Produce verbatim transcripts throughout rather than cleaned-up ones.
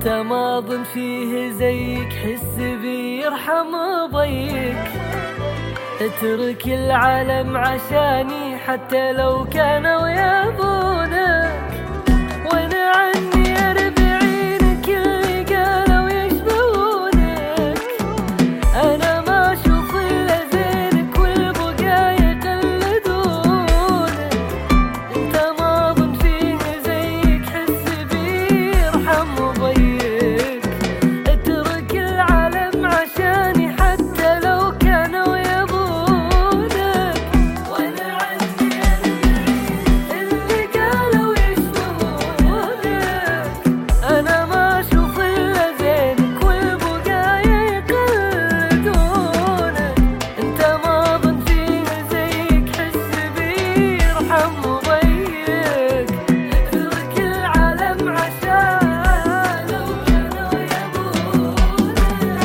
انت ماض فيه زيك، حس بيرحم ضيك. اترك العالم عشاني حتى لو كانوا يبونك، وانا عني اربعينك اللي قالوا يشبهونك. انا ما اشوف الا زينك والبقايا يقلدونك. انت ماض فيه زيك، حس بيرحم ضيك. اترك العالم عشاني حتى لو كانوا يبونك، وانا عني اللي قالوا يشبهونك. انا ما اشوف الا زينك والبقايا يقلدونك. انت ماض فيه زيك، حس بيرحم ضيك. اترك العالم عشان لو كانوا يبونك.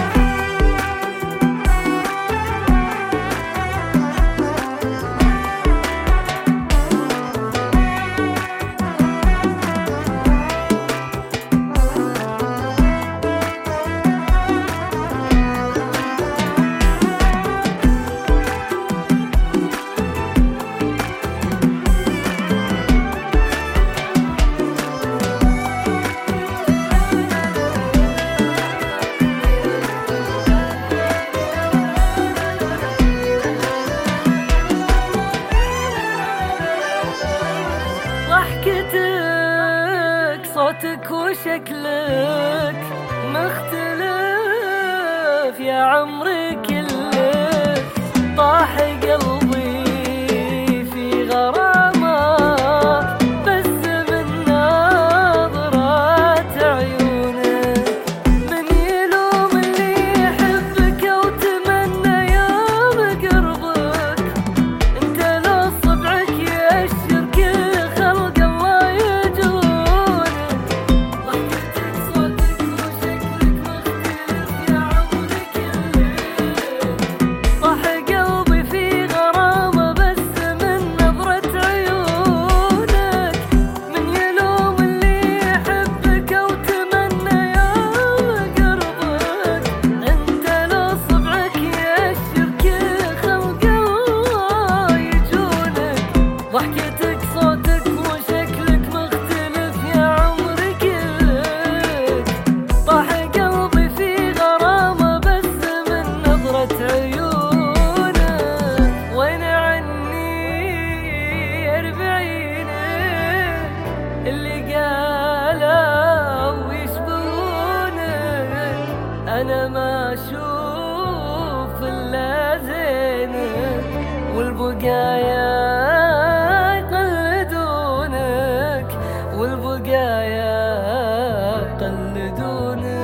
ضحكتك صوتك وشكلك مختلف يا عمري كلك. طاح قلبي في غرامك بس من نظرات عيونك. من يلوم اللي يحبك وتمنى يوم قربك. انت لو صبعك يأشر كل خلق الله يجونك. ضحكتك صوتك وشكلك مختلف يا عمري كلك. طاح قلبي في غرامة بس من نظرة عيونك. من يلوم اللي يحبك وتمنى يوم قربك. انت لو صبعك يأشر كل خلق الله يجونك. ضحكتك صوتك وشكلك مختلف يا عمري كلك. طاح قلبي في غرامة بس من نظرة عيونك. وين عني أربعينك اللي قالوا يشبهونك. أنا ما أشوف إلا زينك والبقايا يقلدونك. والبقايا يقلدونك.